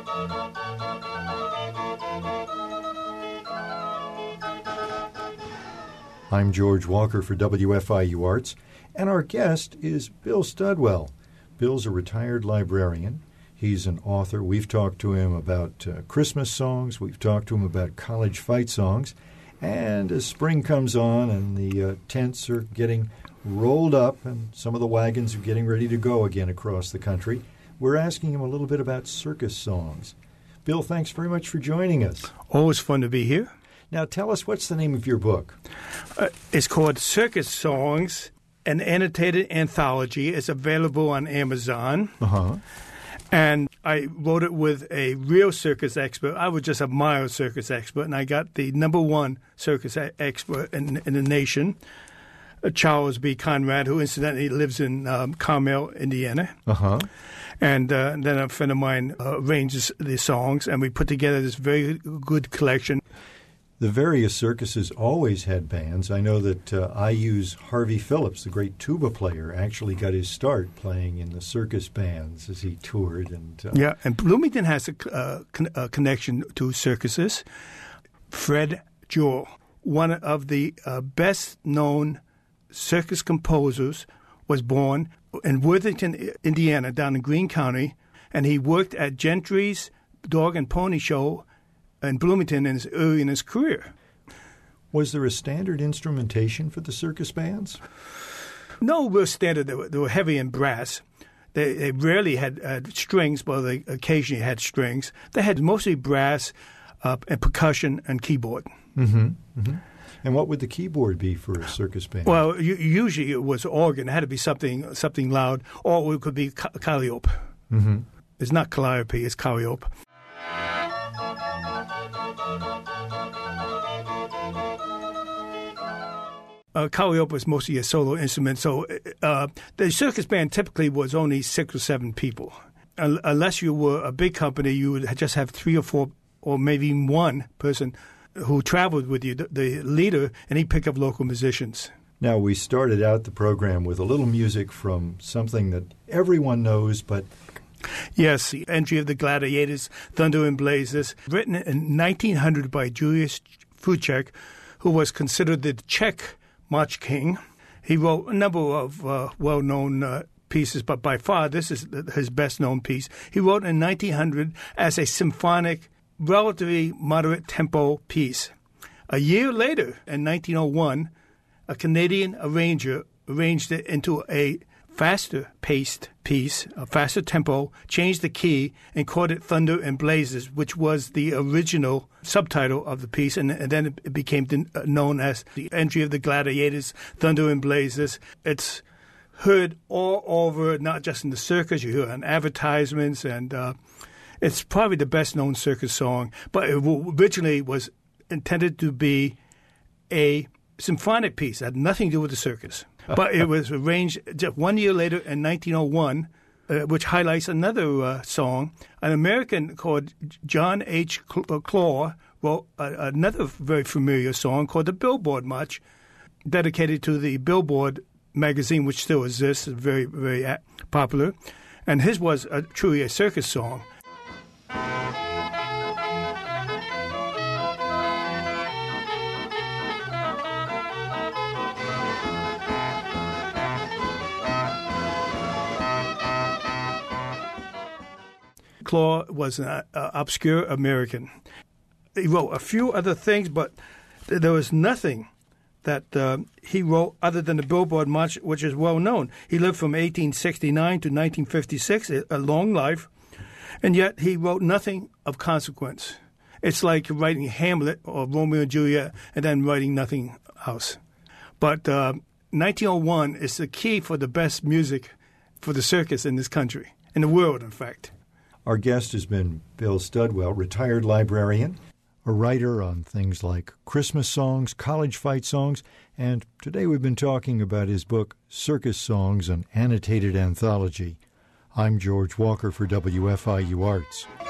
I'm George Walker for WFIU Arts, and our guest is Bill Studwell. Bill's a retired librarian. He's an author. We've talked to him about Christmas songs. We've talked to him about college fight songs. And as spring comes on and the tents are getting rolled up and some of the wagons are getting ready to go again across the country, we're asking him a little bit about circus songs. Bill, thanks very much for joining us. Always fun to be here. Now tell us, what's the name of your book? It's called Circus Songs, an Annotated Anthology. It's available on Amazon. Uh-huh. And I wrote it with a real circus expert. I was just a mild circus expert, and I got the number one circus expert in the nation, Charles B. Conrad, who incidentally lives in Carmel, Indiana. Uh-huh. And then a friend of mine arranges the songs, and we put together this very good collection. The various circuses always had bands. I know that IU's Harvey Phillips, the great tuba player, actually got his start playing in the circus bands as he toured. Yeah, and Bloomington has a connection to circuses. Fred Jewell, one of the best-known circus composers, was born in Worthington, Indiana, down in Greene County, and he worked at Gentry's Dog and Pony Show in Bloomington early in his career. Was there a standard instrumentation for the circus bands? No real standard. They were heavy in brass. They rarely had strings, but they occasionally had strings. They had mostly brass and percussion and keyboard. Mm-hmm. Mm-hmm. And what would the keyboard be for a circus band? Well, usually it was organ. It had to be something loud, or it could be calliope. Mm-hmm. It's not calliope, it's calliope. Calliope was mostly a solo instrument, so the circus band typically was only 6 or 7 people. Unless you were a big company, you would just have 3 or 4, or maybe even one person who traveled with you, the leader, and he'd pick up local musicians. Now, we started out the program with a little music from something that everyone knows, but... Yes, the Entry of the Gladiators, Thunder and Blazes, written in 1900 by Julius Fuček, who was considered the Czech March King. He wrote a number of well-known pieces, but by far this is his best-known piece. He wrote in 1900 as a symphonic, relatively moderate tempo piece. A year later, in 1901, a Canadian arranger arranged it into a faster-paced piece, a faster tempo, changed the key, and called it Thunder and Blazes, which was the original subtitle of the piece, and then it became known as The Entry of the Gladiators, Thunder and Blazes. It's heard all over, not just in the circus, you hear it on advertisements, and it's probably the best-known circus song, but it originally was intended to be a symphonic piece. It had nothing to do with the circus. But it was arranged just 1 year later in 1901, which highlights another song. An American called John H. Claw wrote another very familiar song called the Billboard March, dedicated to the Billboard magazine, which still exists, very, very popular. And his was truly a circus song. Claw was an obscure American. He wrote a few other things, but there was nothing that he wrote other than the Billboard March, which is well known. He lived from 1869 to 1956, a long life, and yet he wrote nothing of consequence. It's like writing Hamlet or Romeo and Juliet and then writing nothing else. But 1901 is the key for the best music for the circus in this country, in the world, in fact. Our guest has been Bill Studwell, retired librarian, a writer on things like Christmas songs, college fight songs, and today we've been talking about his book, Circus Songs, an Annotated Anthology. I'm George Walker for WFIU Arts.